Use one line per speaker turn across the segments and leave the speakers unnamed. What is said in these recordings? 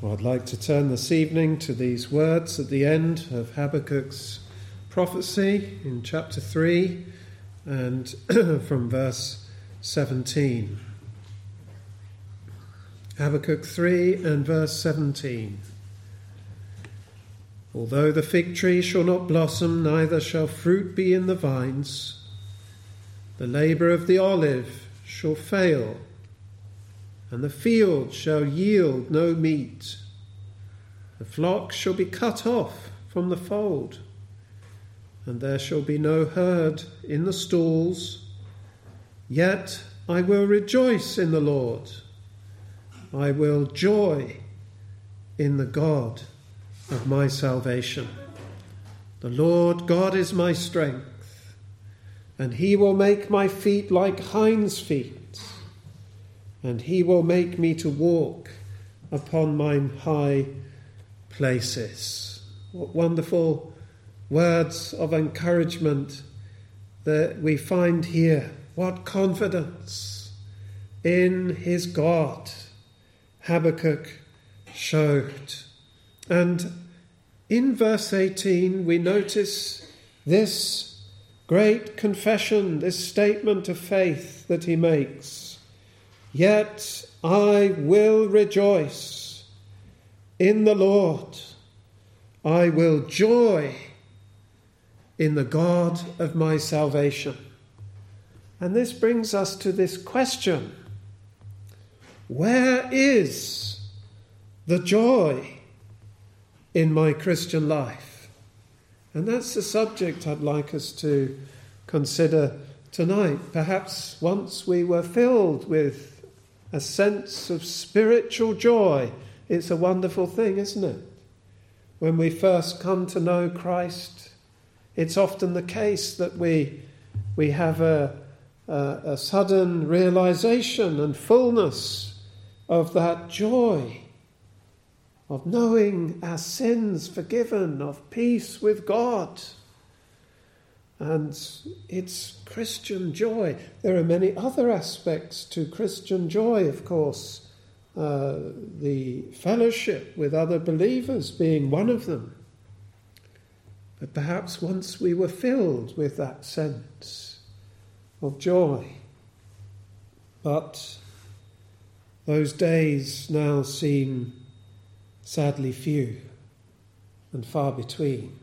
Well, I'd like to turn this evening to these words at the end of Habakkuk's prophecy in chapter 3 and from verse 17. Habakkuk 3 and verse 17. Although the fig tree shall not blossom, neither shall fruit be in the vines, the labour of the olive shall fail, and the field shall yield no meat. The flock shall be cut off from the fold, and there shall be no herd in the stalls. Yet I will rejoice in the Lord. I will joy in the God of my salvation. The Lord God is my strength, and he will make my feet like hinds' feet, and he will make me to walk upon mine high places. What wonderful words of encouragement that we find here. What confidence in his God Habakkuk showed. And in verse 18 we notice this great confession, this statement of faith that he makes. Yet I will rejoice in the Lord. I will joy in the God of my salvation. And this brings us to this question. Where is the joy in my Christian life? And that's the subject I'd like us to consider tonight. Perhaps once we were filled with a sense of spiritual joy. It's a wonderful thing, isn't it? When we first come to know Christ, it's often the case that we have a sudden realization and fullness of that joy, of knowing our sins forgiven, of peace with God. And it's Christian joy. There are many other aspects to Christian joy, of course. The fellowship with other believers being one of them. But perhaps once we were filled with that sense of joy. But those days now seem sadly few and far between.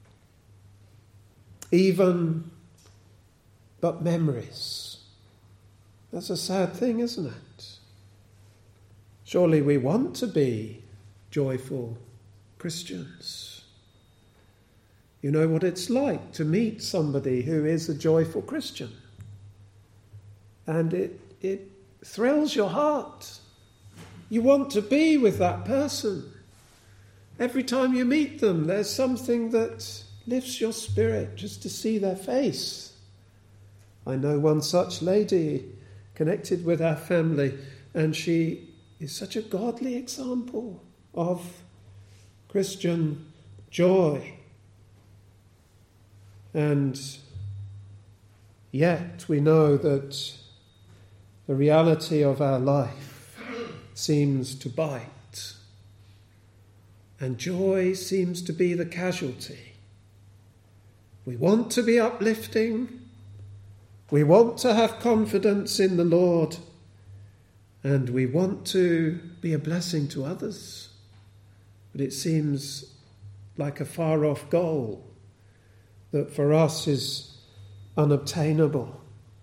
Even but memories. That's a sad thing, isn't it? Surely we want to be joyful Christians. You know what it's like to meet somebody who is a joyful Christian. And it thrills your heart. You want to be with that person. Every time you meet them, there's something that lifts your spirit just to see their face. I know one such lady connected with our family, and she is such a godly example of Christian joy. And yet we know that the reality of our life seems to bite, and joy seems to be the casualty. We want to be uplifting. We want to have confidence in the Lord. And we want to be a blessing to others. But it seems like a far-off goal that for us is unobtainable.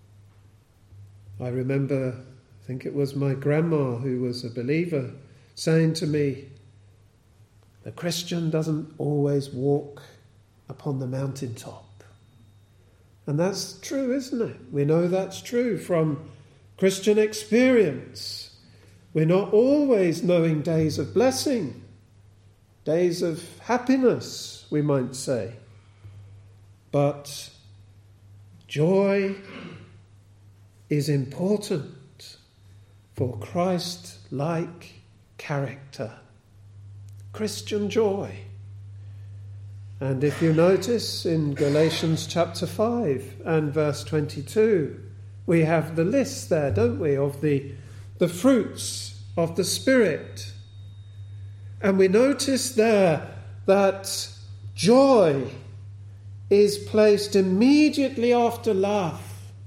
I remember, I think it was my grandma who was a believer, saying to me, the Christian doesn't always walk upon the mountaintop. And that's true, isn't it? We know that's true from Christian experience. We're not always knowing days of blessing, days of happiness, we might say. But joy is important for Christ-like character. Christian joy. And if you notice in Galatians chapter 5 and verse 22, we have the list there, don't we, of the fruits of the Spirit. And we notice there that joy is placed immediately after love.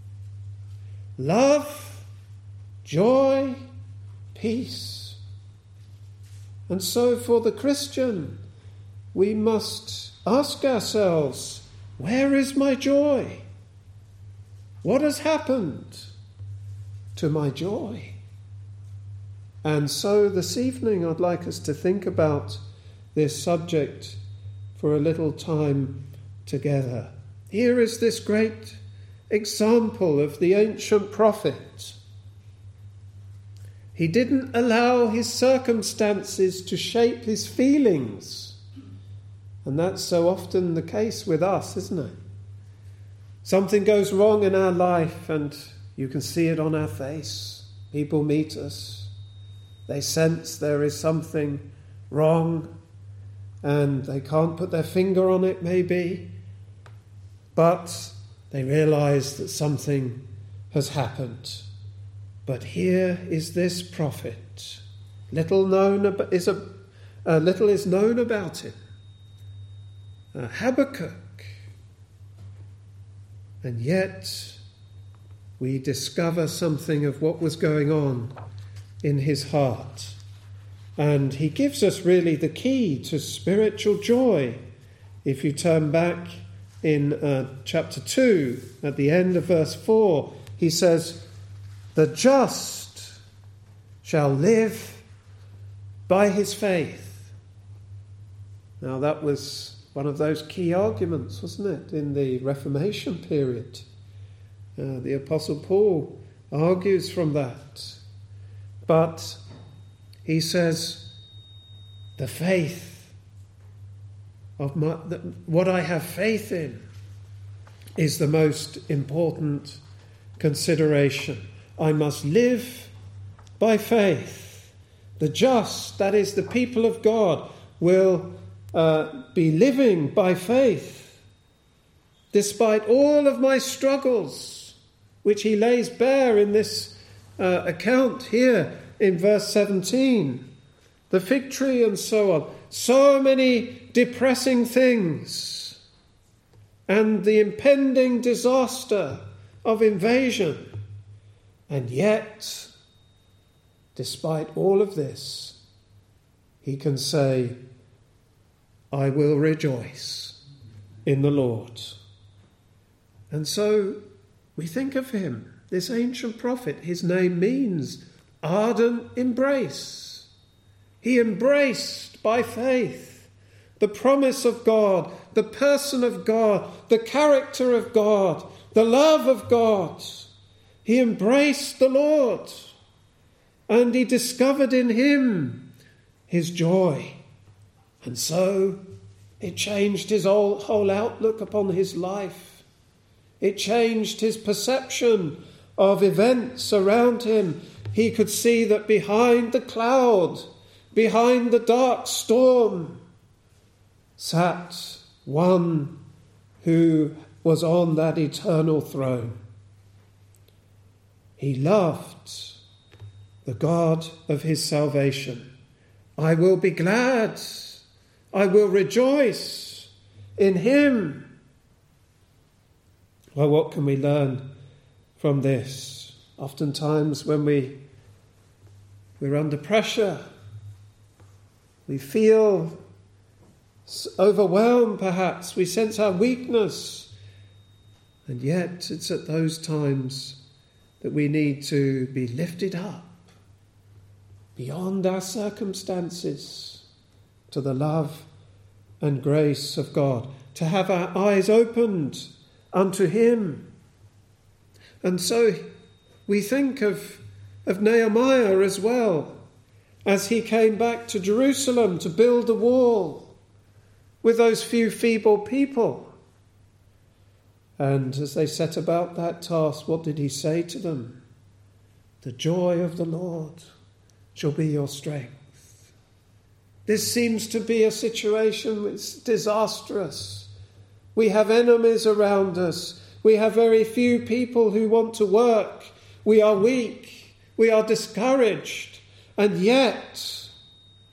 Love, joy, peace. And so for the Christian, we must ask ourselves, where is my joy? What has happened to my joy? And so this evening I'd like us to think about this subject for a little time together. Here is this great example of the ancient prophet. He didn't allow his circumstances to shape his feelings. And that's so often the case with us, isn't it? Something goes wrong in our life and you can see it on our face. People meet us. They sense there is something wrong and they can't put their finger on it maybe. But they realize that something has happened. But here is this prophet. Little is known about him. Habakkuk. And yet we discover something of what was going on in his heart. And he gives us really the key to spiritual joy. If you turn back in chapter 2, at the end of verse 4, he says, "The just shall live by his faith." Now that was one of those key arguments, wasn't it, in the Reformation period. The Apostle Paul argues from that. But he says, the faith of what I have faith in is the most important consideration. I must live by faith. The just, that is the people of God, will be living by faith, despite all of my struggles, which he lays bare in this account here in verse 17. The fig tree and so on. So many depressing things. And the impending disaster of invasion. And yet, despite all of this, he can say, I will rejoice in the Lord. And so we think of him, this ancient prophet. His name means ardent embrace. He embraced by faith the promise of God, the person of God, the character of God, the love of God. He embraced the Lord, and he discovered in him his joy. And so it changed his whole outlook upon his life. It changed his perception of events around him. He could see that behind the cloud, behind the dark storm, sat one who was on that eternal throne. He loved the God of his salvation. I will be glad. I will rejoice in him. Well, what can we learn from this? Oftentimes when we're under pressure, we feel overwhelmed perhaps, we sense our weakness, and yet it's at those times that we need to be lifted up beyond our circumstances to the love and grace of God, to have our eyes opened unto him. And so we think of Nehemiah as well, as he came back to Jerusalem to build a wall with those few feeble people. And as they set about that task, what did he say to them? The joy of the Lord shall be your strength. This seems to be a situation which is disastrous. We have enemies around us. We have very few people who want to work. We are weak. We are discouraged. And yet,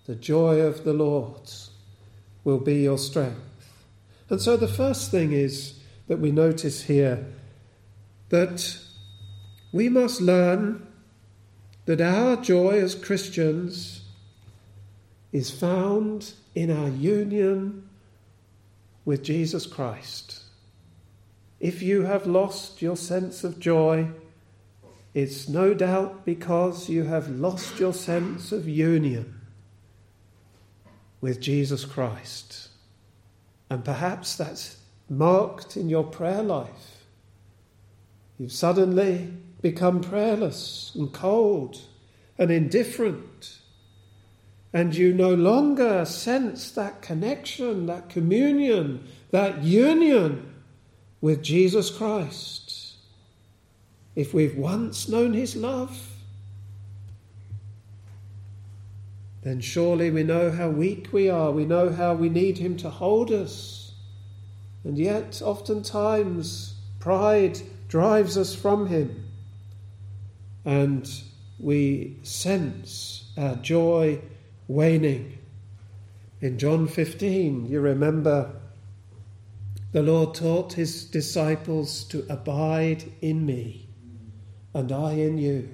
The joy of the Lord will be your strength. And so the first thing is that we notice here that we must learn that our joy as Christians is found in our union with Jesus Christ. If you have lost your sense of joy, it's no doubt because you have lost your sense of union with Jesus Christ. And perhaps that's marked in your prayer life. You've suddenly become prayerless and cold and indifferent, and you no longer sense that connection, that communion, that union with Jesus Christ. If we've once known his love, then surely we know how weak we are. We know how we need him to hold us. And yet, oftentimes, pride drives us from him. And we sense our joy waning. In John 15, you remember, the Lord taught his disciples to abide in me, and I in you.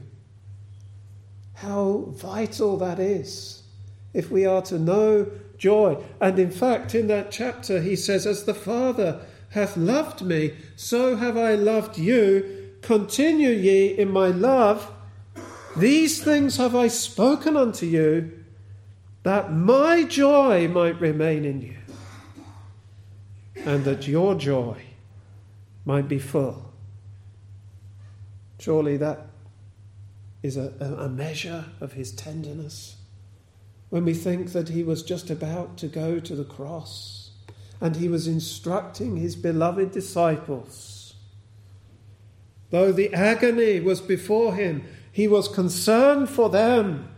How vital that is if we are to know joy. And in fact, in that chapter, he says, as the Father hath loved me, so have I loved you. Continue ye in my love. These things have I spoken unto you, that my joy might remain in you, and that your joy might be full. Surely that is a measure of his tenderness. When we think that he was just about to go to the cross and he was instructing his beloved disciples. Though the agony was before him, he was concerned for them.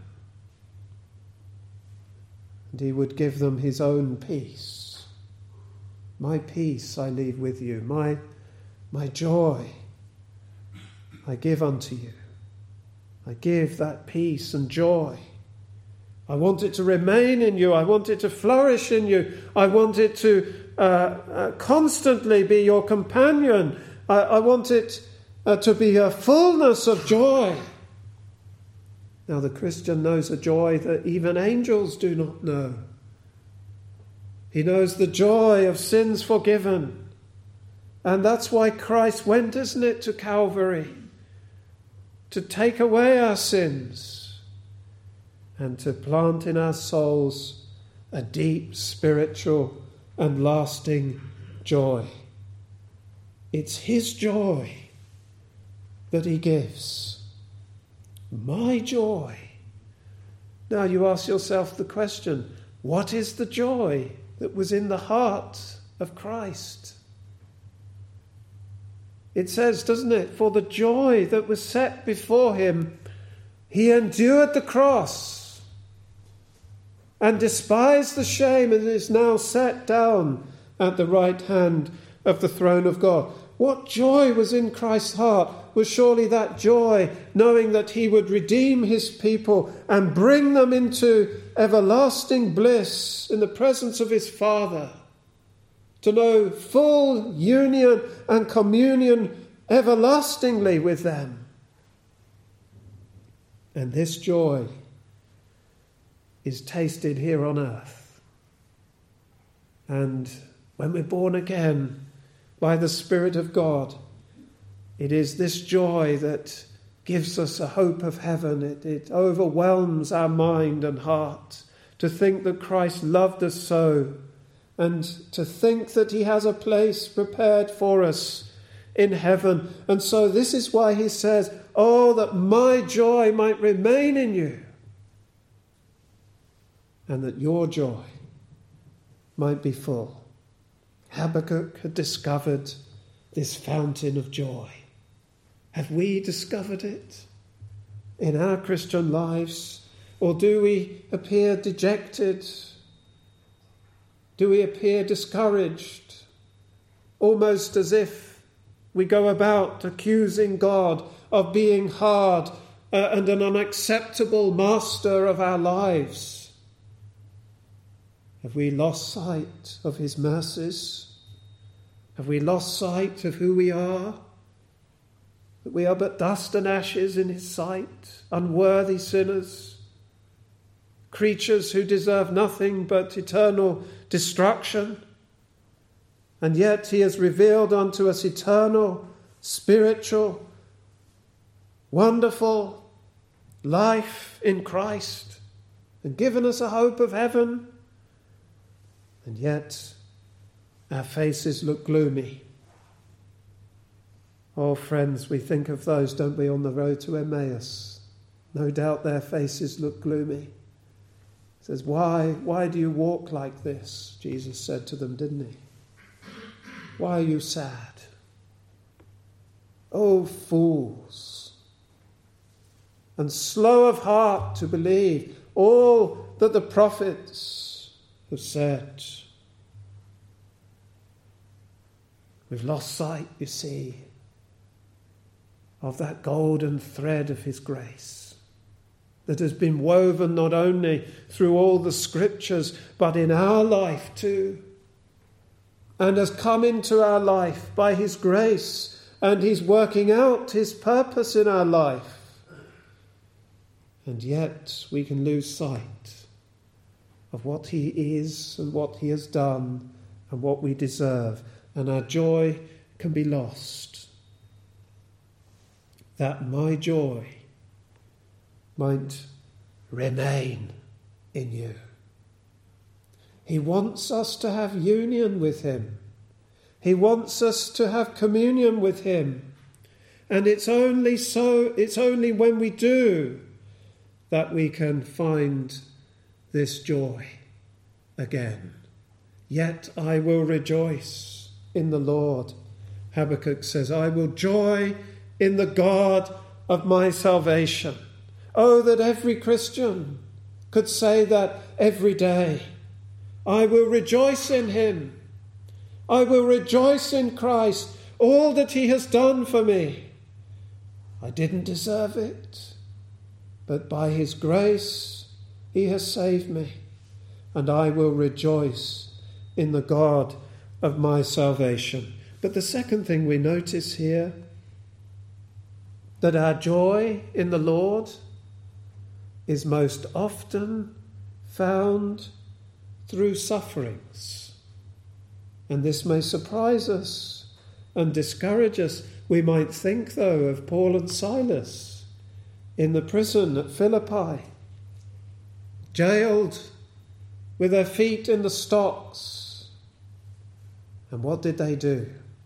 And he would give them his own peace. My peace I leave with you. My joy I give unto you. I give that peace and joy. I want it to remain in you. I want it to flourish in you. I want it to constantly be your companion. I want it to be a fullness of joy. Now the Christian knows a joy that even angels do not know. He knows the joy of sins forgiven. And that's why Christ went, isn't it, to Calvary, to take away our sins and to plant in our souls a deep spiritual and lasting joy. It's his joy that he gives. My joy. Now you ask yourself the question, what is the joy that was in the heart of Christ? It says, doesn't it, for the joy that was set before him, he endured the cross and despised the shame and is now set down at the right hand of the throne of God. What joy was in Christ's heart was surely that joy, knowing that he would redeem his people and bring them into everlasting bliss in the presence of his Father, to know full union and communion everlastingly with them. And this joy is tasted here on earth. And when we're born again by the Spirit of God, it is this joy that gives us a hope of heaven. It overwhelms our mind and heart to think that Christ loved us so, and to think that he has a place prepared for us in heaven. And so this is why he says, oh, that my joy might remain in you, and that your joy might be full. Habakkuk had discovered this fountain of joy. Have we discovered it in our Christian lives? Or do we appear dejected? Do we appear discouraged? Almost as if we go about accusing God of being hard and an unacceptable master of our lives. Have we lost sight of his mercies? Have we lost sight of who we are? That we are but dust and ashes in his sight, unworthy sinners, creatures who deserve nothing but eternal destruction. And yet he has revealed unto us eternal, spiritual, wonderful life in Christ and given us a hope of heaven. And yet our faces look gloomy. Oh, friends, we think of those, don't we, on the road to Emmaus. No doubt their faces look gloomy. He says, why do you walk like this? Jesus said to them, didn't he? Why are you sad? Oh, fools, and slow of heart to believe all that the prophets have said. We've lost sight, you see, of that golden thread of his grace that has been woven not only through all the scriptures, but in our life too, and has come into our life by his grace, and he's working out his purpose in our life. And yet we can lose sight of what he is and what he has done and what we deserve, and our joy can be lost. That my joy might remain in you. He wants us to have union with him. He wants us to have communion with him. And it's only when we do that we can find this joy again. Yet I will rejoice in the Lord. Habakkuk says, I will joy in the God of my salvation. Oh, that every Christian could say that every day. I will rejoice in him. I will rejoice in Christ, all that he has done for me. I didn't deserve it, but by his grace he has saved me, and I will rejoice in the God of my salvation. But the second thing we notice here, that our joy in the Lord is most often found through sufferings. And this may surprise us and discourage us. We might think, though, of Paul and Silas in the prison at Philippi, jailed with their feet in the stocks. And what did they do?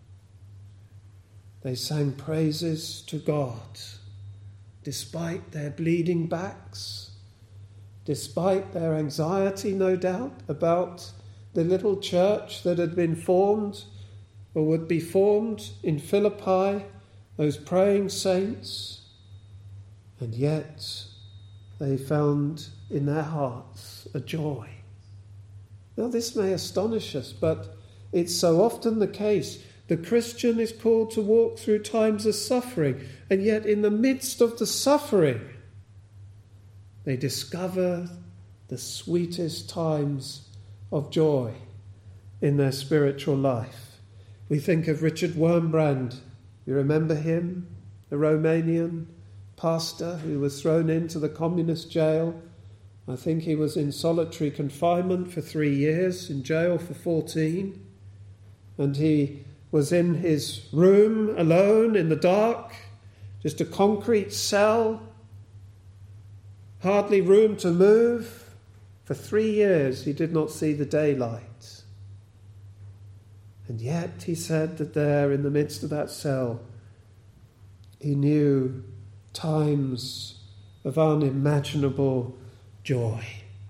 They sang praises to God, despite their bleeding backs, despite their anxiety, no doubt, about the little church that had been formed or would be formed in Philippi, those praying saints. And yet they found in their hearts a joy. Now this may astonish us, but it's so often the case. The Christian is called to walk through times of suffering, and yet in the midst of the suffering, they discover the sweetest times of joy in their spiritual life. We think of Richard Wurmbrand. You remember him? The Romanian pastor who was thrown into the communist jail. I think he was in solitary confinement for 3 years, in jail for 14. And he was in his room alone in the dark, just a concrete cell, hardly room to move. For 3 years he did not see the daylight. And yet he said that there in the midst of that cell he knew times of unimaginable joy.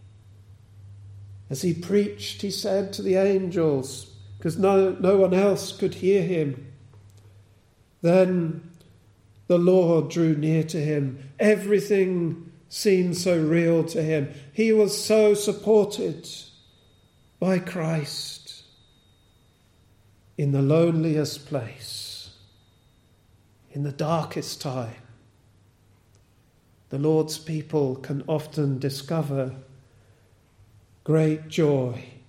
As he preached, he said to the angels, because no one else could hear him, then the Lord drew near to him. Everything seemed so real to him. He was so supported by Christ in the loneliest place, in the darkest time. The Lord's people can often discover great joy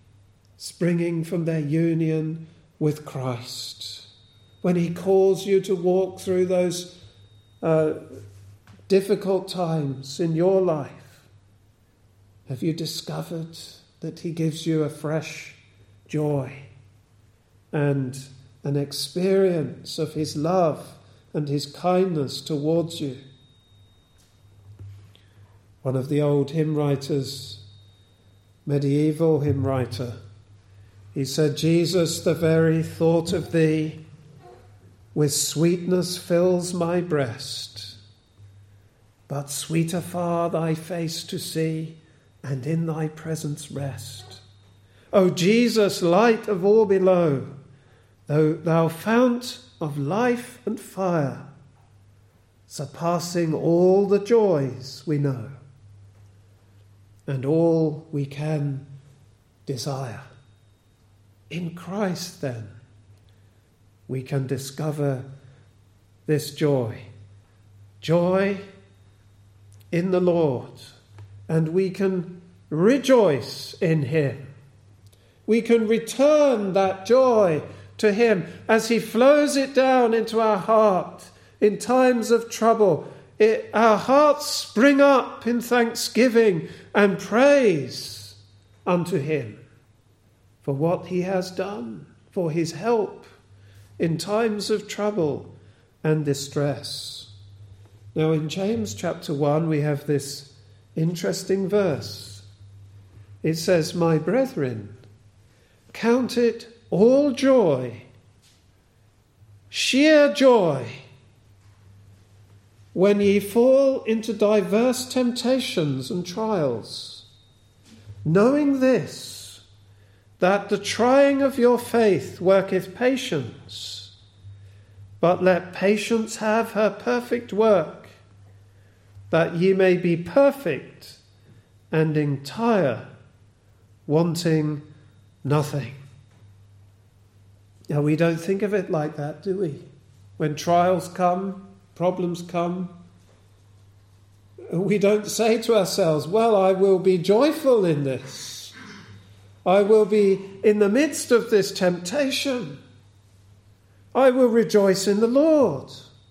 springing from their union with Christ. When he calls you to walk through those difficult times in your life, have you discovered that he gives you a fresh joy and an experience of his love and his kindness towards you? One of the old hymn writers, medieval hymn writer, he said, "Jesus, the very thought of thee with sweetness fills my breast, but sweeter far thy face to see and in thy presence rest. O Jesus, light of all below, thou fount of life and fire, surpassing all the joys we know and all we can desire. In Christ, then, we can discover this joy. Joy in the Lord. And we can rejoice in him. We can return that joy to him as he flows it down into our heart in times of trouble. Our hearts spring up in thanksgiving and praise unto him for what he has done, for his help in times of trouble and distress. Now in James chapter 1 we have this interesting verse. It says, "My brethren, count it all joy, sheer joy, when ye fall into diverse temptations and trials, knowing this, that the trying of your faith worketh patience. But let patience have her perfect work, that ye may be perfect and entire, wanting nothing." Now, we don't think of it like that, do we? When trials come, problems come, we don't say to ourselves, well, I will be joyful in this. I will be in the midst of this temptation. I will rejoice in the Lord.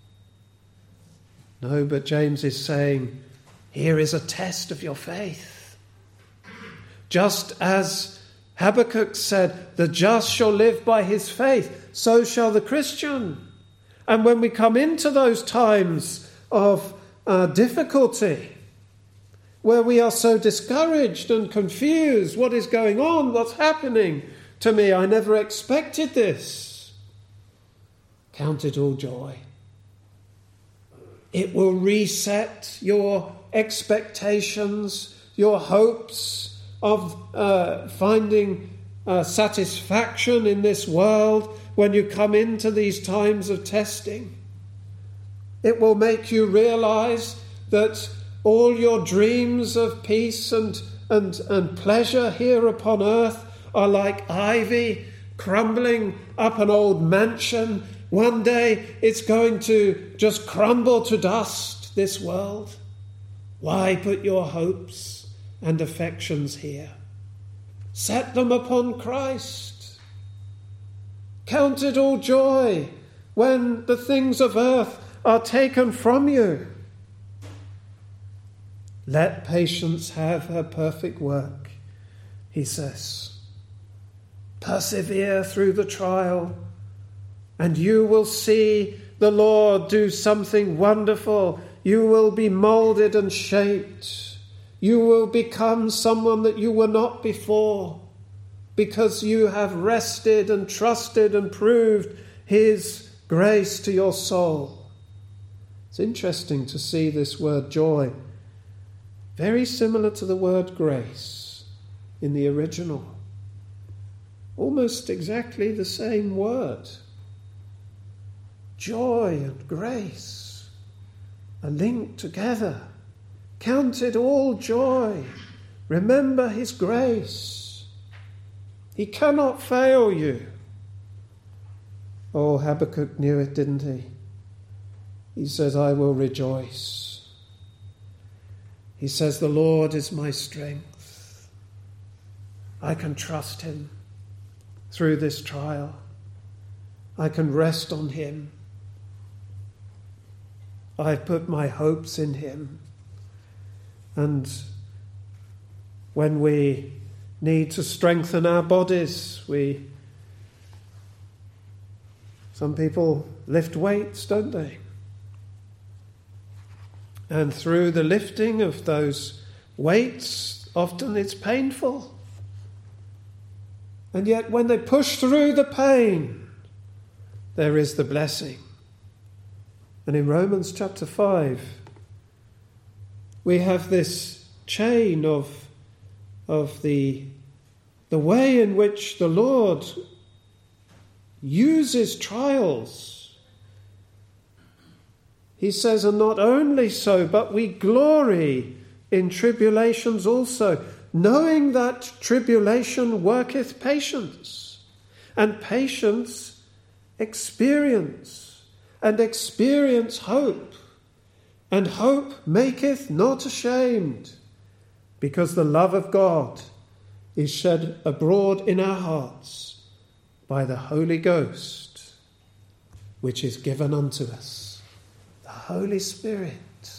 No, but James is saying, here is a test of your faith. Just as Habakkuk said, the just shall live by his faith, so shall the Christian. And when we come into those times of difficulty, where we are so discouraged and confused, what is going on, what's happening to me, I never expected this, count it all joy. It will reset your expectations, your hopes of finding satisfaction in this world when you come into these times of testing. It will make you realize that all your dreams of peace and pleasure here upon earth are like ivy crumbling up an old mansion. One day it's going to just crumble to dust, this world. Why put your hopes and affections here? Set them upon Christ. Count it all joy when the things of earth are taken from you. Let patience have her perfect work, he says. Persevere through the trial, and you will see the Lord do something wonderful. You will be molded and shaped. You will become someone that you were not before, because you have rested and trusted and proved his grace to your soul. It's interesting to see this word joy, very similar to the word grace in the original. Almost exactly the same word. Joy and grace are linked together. Count it all joy. Remember his grace. He cannot fail you. Oh, Habakkuk knew it, didn't he? He says, I will rejoice. He says, the Lord is my strength. I can trust him. through this trial. I can rest on him. I've put my hopes in him. And when we need to strengthen our bodies, some people lift weights, don't they? And through the lifting of those weights, often it's painful. And yet when they push through the pain, there is the blessing. And in Romans chapter 5, we have this chain of the way in which the Lord uses trials. He says, and not only so, but we glory in tribulations also, knowing that tribulation worketh patience, and patience experience, and experience hope, and hope maketh not ashamed, because the love of God is shed abroad in our hearts by the Holy Ghost, which is given unto us. The Holy Spirit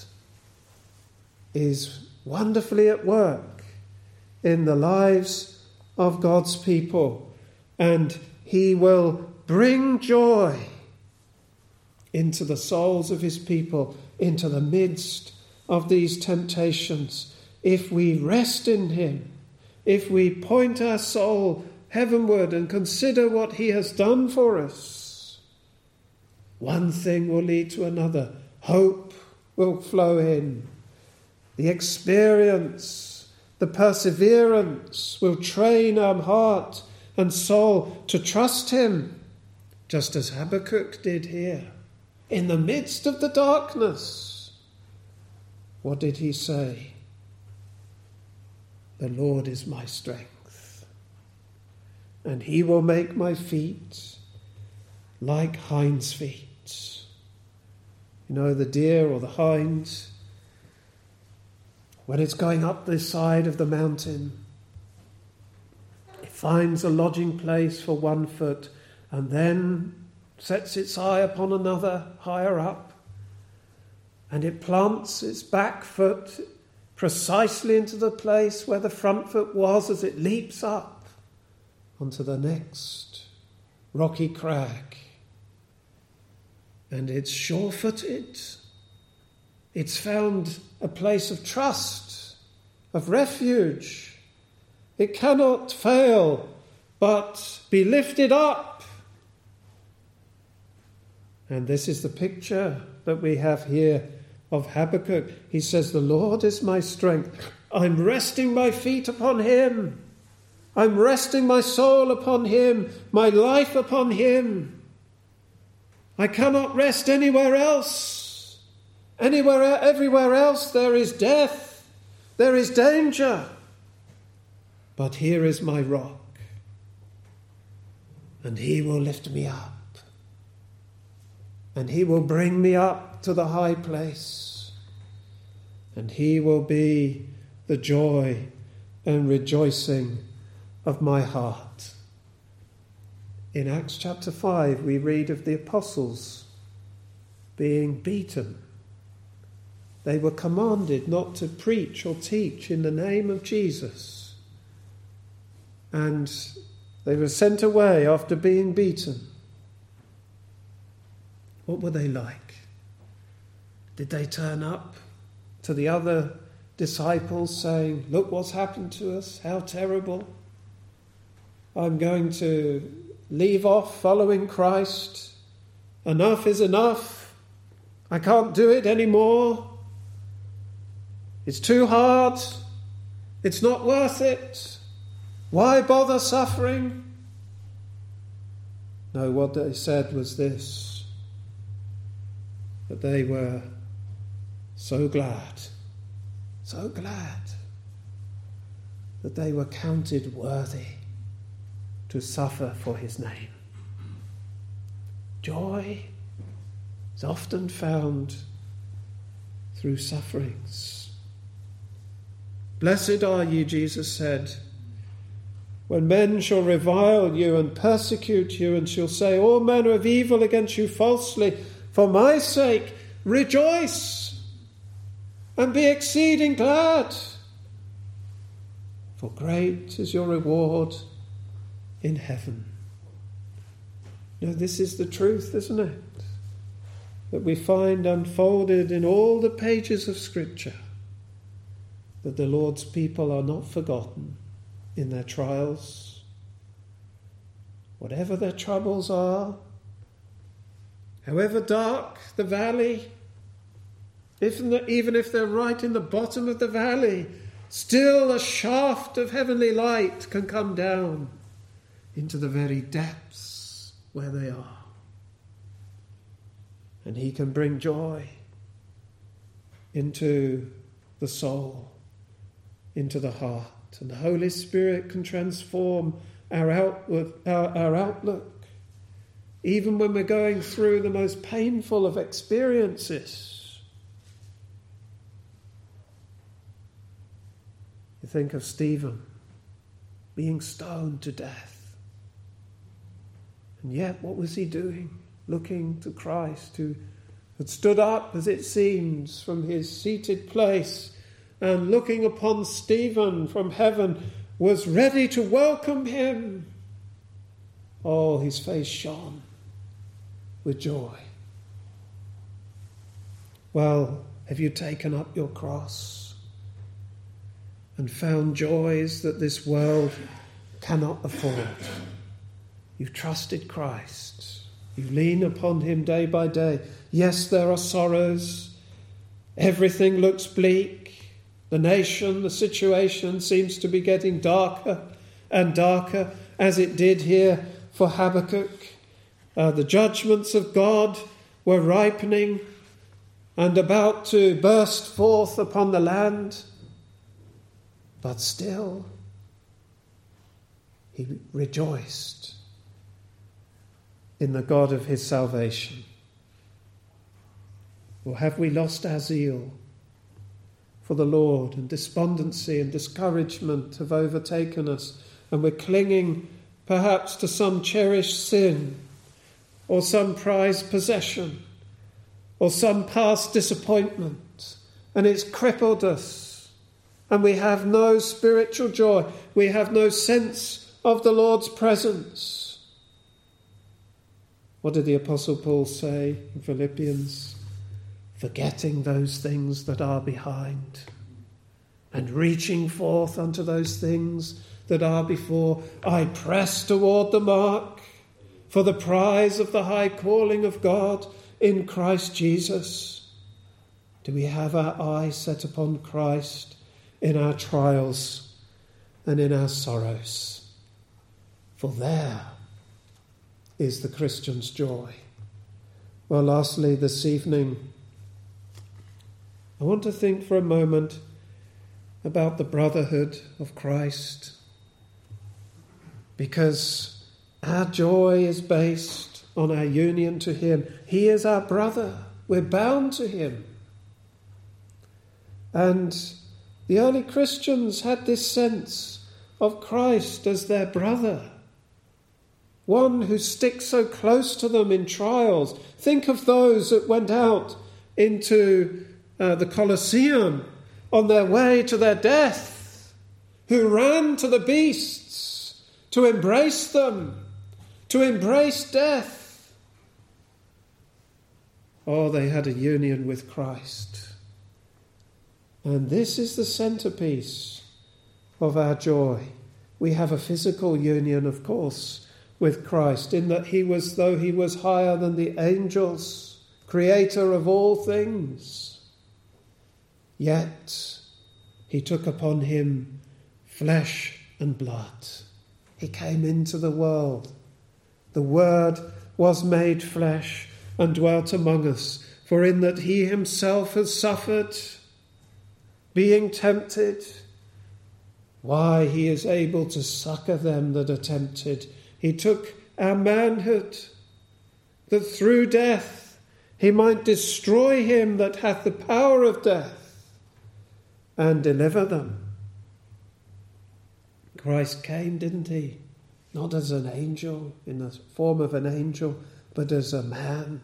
is wonderfully at work in the lives of God's people, and he will bring joy into the souls of his people, into the midst of these temptations, if we rest in him, if we point our soul heavenward and consider what he has done for us. One thing will lead to another. Hope will flow in. The experience, the perseverance will train our heart and soul to trust him, just as Habakkuk did here. In the midst of the darkness, what did he say? The Lord is my strength, and he will make my feet like hinds' feet. You know, the deer or the hind, when it's going up the side of the mountain, it finds a lodging place for one foot and then sets its eye upon another higher up, and it plants its back foot precisely into the place where the front foot was as it leaps up onto the next rocky crag. And it's sure-footed. It's found a place of trust, of refuge. It cannot fail but be lifted up. And this is the picture that we have here of Habakkuk. He says, the Lord is my strength. I'm resting my feet upon him. I'm resting my soul upon him, my life upon him. I cannot rest anywhere else. Everywhere else there is death, there is danger. But here is my rock, and he will lift me up. And he will bring me up to the high place. And he will be the joy and rejoicing of my heart. In Acts chapter 5, we read of the apostles being beaten. They were commanded not to preach or teach in the name of Jesus. And they were sent away after being beaten. What were they like? Did they turn up to the other disciples saying, look what's happened to us, how terrible. I'm going to leave off following Christ. Enough is enough. I can't do it anymore. It's too hard. It's not worth it. Why bother suffering? No, what they said was this, that they were so glad that they were counted worthy to suffer for his name. Joy is often found through sufferings. Blessed are you, Jesus said, when men shall revile you and persecute you, and shall say all manner of evil against you falsely, for my sake, rejoice and be exceeding glad, for great is your reward in heaven. Now, this is the truth, isn't it? That we find unfolded in all the pages of Scripture, that the Lord's people are not forgotten in their trials. Whatever their troubles are, however dark the valley, even if they're right in the bottom of the valley, still a shaft of heavenly light can come down into the very depths where they are. And he can bring joy into the soul, into the heart. And the Holy Spirit can transform our outlook, even when we're going through the most painful of experiences. You think of Stephen being stoned to death. And yet, what was he doing? Looking to Christ, who had stood up, as it seems, from his seated place, and looking upon Stephen from heaven, was ready to welcome him. Oh, his face shone with joy. Well, have you taken up your cross and found joys that this world cannot afford? You've trusted Christ. You lean upon him day by day. Yes, there are sorrows. Everything looks bleak. The nation, the situation seems to be getting darker and darker, as it did here for Habakkuk. The judgments of God were ripening and about to burst forth upon the land. But still, he rejoiced in the God of his salvation. Or have we lost our zeal for the Lord, and despondency and discouragement have overtaken us, and we're clinging perhaps to some cherished sin, or some prized possession, or some past disappointment, and it's crippled us, and we have no spiritual joy, we have no sense of the Lord's presence. What did the Apostle Paul say in Philippians? Forgetting those things that are behind, and reaching forth unto those things that are before, I press toward the mark for the prize of the high calling of God in Christ Jesus. Do we have our eye set upon Christ in our trials and in our sorrows? For there is the Christian's joy. Well, lastly, this evening, I want to think for a moment about the brotherhood of Christ, because our joy is based on our union to him. He is our brother. We're bound to him. And the early Christians had this sense of Christ as their brother, one who sticks so close to them in trials. Think of those that went out into the Colosseum on their way to their death, who ran to the beasts to embrace them, to embrace death. Oh, they had a union with Christ. And this is the centerpiece of our joy. We have a physical union, of course, with Christ, in that though he was higher than the angels, creator of all things, yet he took upon him flesh and blood. He came into the world. The Word was made flesh and dwelt among us. For in that he himself has suffered, being tempted, why, he is able to succour them that are tempted. He took our manhood, that through death he might destroy him that hath the power of death, and deliver them. Christ came, didn't he? Not as an angel, in the form of an angel, but as a man.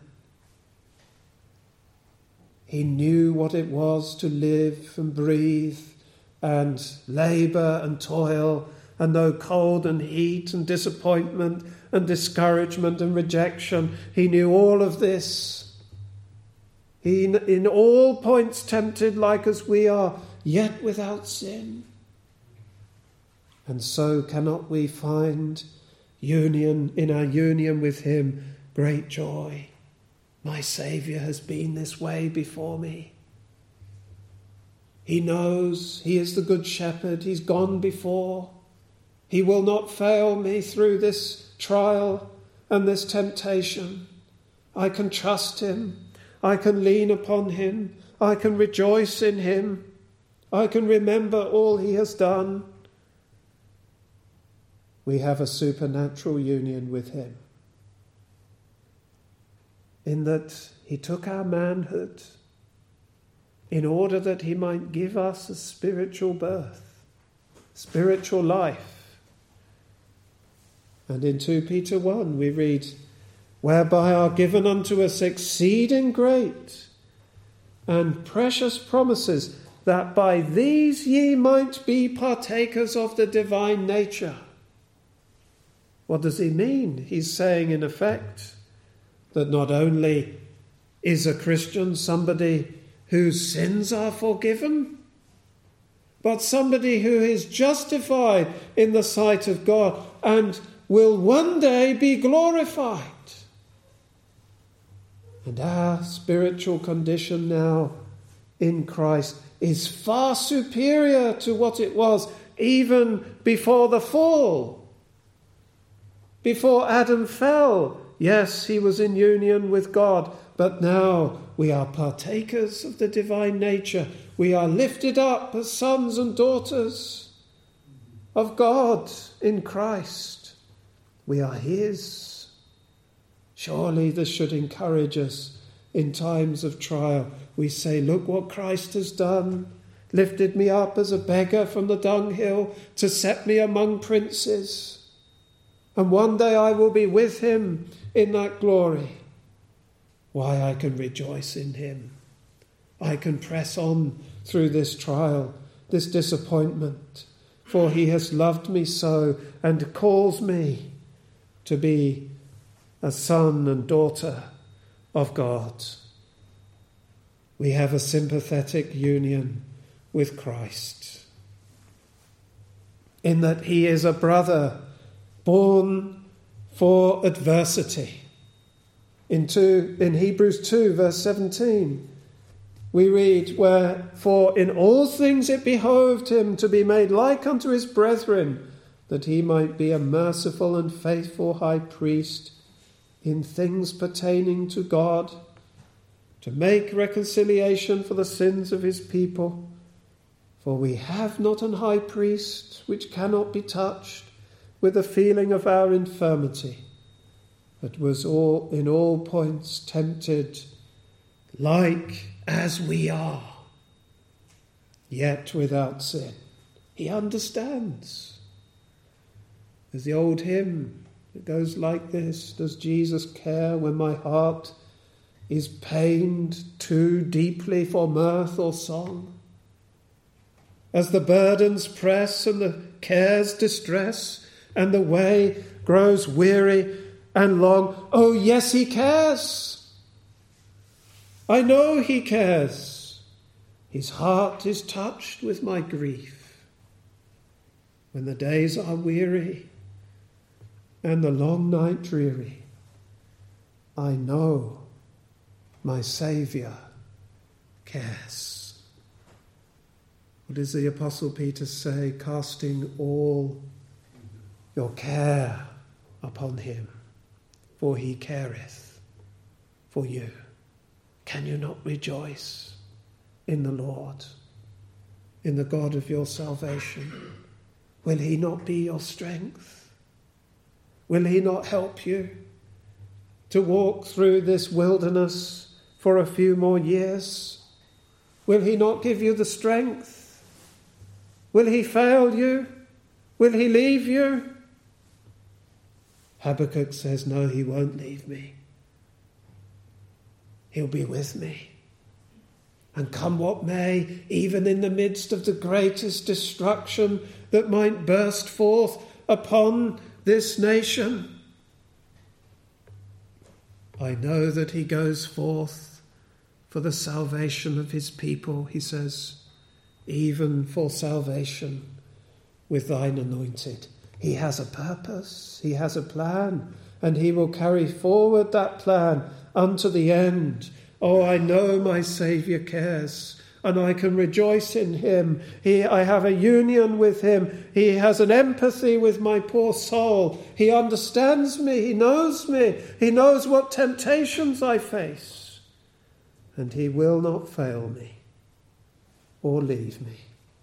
He knew what it was to live and breathe and labour and toil and know cold and heat and disappointment and discouragement and rejection. He knew all of this. He, in all points, tempted like as we are, yet without sin. And so cannot we find union, in our union with him, great joy. My Saviour has been this way before me. He knows he is the good shepherd. He's gone before. He will not fail me through this trial and this temptation. I can trust him. I can lean upon him. I can rejoice in him. I can remember all he has done. We have a supernatural union with him, in that he took our manhood in order that he might give us a spiritual birth, spiritual life. And in 2 Peter 1 we read, whereby are given unto us exceeding great and precious promises, that by these ye might be partakers of the divine nature. What does he mean? He's saying, in effect, that not only is a Christian somebody whose sins are forgiven, but somebody who is justified in the sight of God and will one day be glorified. And our spiritual condition now in Christ is far superior to what it was even before the fall. Before Adam fell, yes, he was in union with God, but now we are partakers of the divine nature. We are lifted up as sons and daughters of God in Christ. We are his. Surely this should encourage us in times of trial. We say, look what Christ has done. Lifted me up as a beggar from the dunghill to set me among princes. And one day I will be with him in that glory. Why, I can rejoice in him. I can press on through this trial, this disappointment, for he has loved me so and calls me to be a son and daughter of God. We have a sympathetic union with Christ, in that he is a brother born for adversity. In Hebrews 2, verse 17, we read, wherefore in all things it behoved him to be made like unto his brethren, that he might be a merciful and faithful high priest in things pertaining to God, to make reconciliation for the sins of his people. For we have not an high priest which cannot be touched with the feeling of our infirmity, but was in all points tempted, like as we are, yet without sin. He understands. There's the old hymn, it goes like this: does Jesus care when my heart is pained too deeply for mirth or song? As the burdens press and the cares distress, and the way grows weary and long, oh yes, he cares. I know he cares. His heart is touched with my grief. When the days are weary and the long night dreary, I know my Saviour cares. What does the Apostle Peter say? Casting all your care upon him, for he careth for you. Can you not rejoice in the Lord, in the God of your salvation? Will he not be your strength? Will he not help you to walk through this wilderness for a few more years? Will he not give you the strength? Will he fail you? Will he leave you? Habakkuk says, no, he won't leave me. He'll be with me. And come what may, even in the midst of the greatest destruction that might burst forth upon this nation, I know that he goes forth for the salvation of his people, he says, even for salvation with thine anointed. He has a purpose, he has a plan, and he will carry forward that plan unto the end. Oh, I know my Saviour cares, and I can rejoice in him. I have a union with him. He has an empathy with my poor soul. He understands me. He knows me. He knows what temptations I face. And he will not fail me or leave me.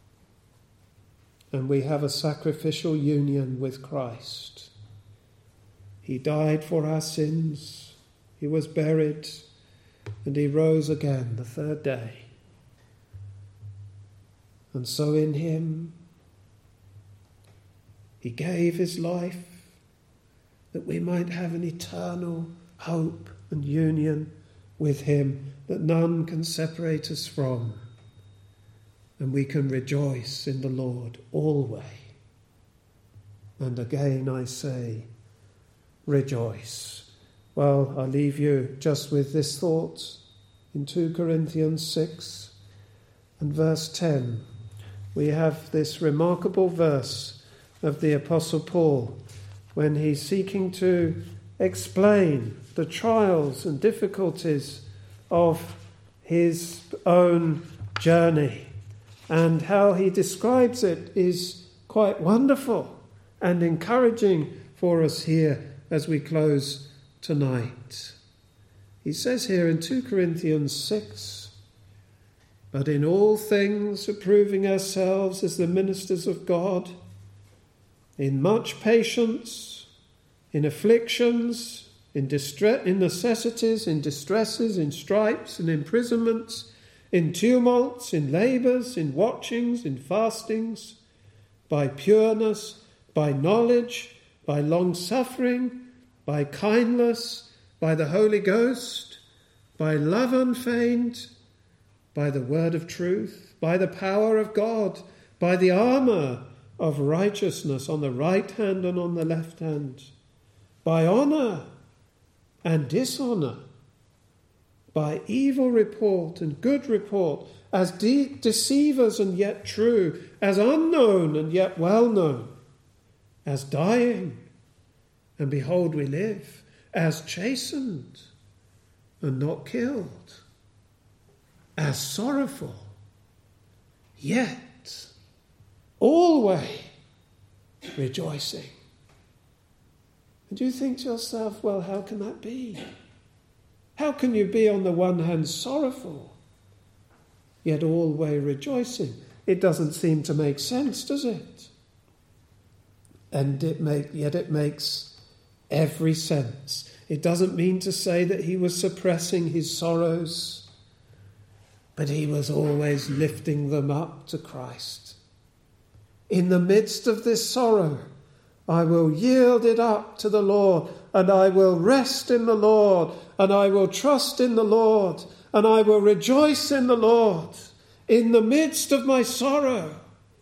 And we have a sacrificial union with Christ. He died for our sins. He was buried. And he rose again the third day. And so in him, he gave his life that we might have an eternal hope and union with him that none can separate us from. And we can rejoice in the Lord always. And again I say, rejoice. Well, I'll leave you just with this thought in 2 Corinthians 6 and verse 10. We have this remarkable verse of the Apostle Paul when he's seeking to explain the trials and difficulties of his own journey. And how he describes it is quite wonderful and encouraging for us here as we close tonight. He says here in 2 Corinthians 6, but in all things approving ourselves as the ministers of God, in much patience, in afflictions, in necessities, in distresses, in stripes, in imprisonments, in tumults, in labours, in watchings, in fastings, by pureness, by knowledge, by long-suffering, by kindness, by the Holy Ghost, by love unfeigned, by the word of truth, by the power of God, by the armour of righteousness on the right hand and on the left hand, by honour and dishonour, by evil report and good report, as deceivers and yet true, as unknown and yet well known, as dying, and behold we live, as chastened and not killed, as sorrowful, yet always rejoicing. And you think to yourself, well, how can that be? How can you be on the one hand sorrowful, yet always rejoicing? It doesn't seem to make sense, does it? And yet it makes every sense. It doesn't mean to say that he was suppressing his sorrows, but he was always lifting them up to Christ. In the midst of this sorrow, I will yield it up to the Lord, and I will rest in the Lord, and I will trust in the Lord, and I will rejoice in the Lord in the midst of my sorrow.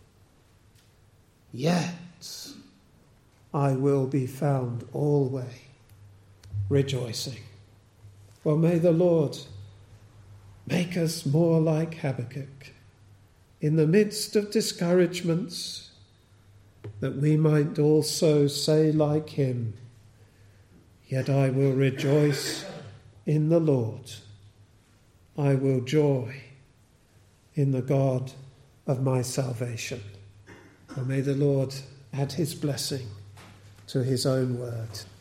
Yet I will be found always rejoicing. Well, may the Lord make us more like Habakkuk in the midst of discouragements, that we might also say like him, yet I will rejoice in the Lord. I will joy in the God of my salvation. And may the Lord add his blessing to his own word.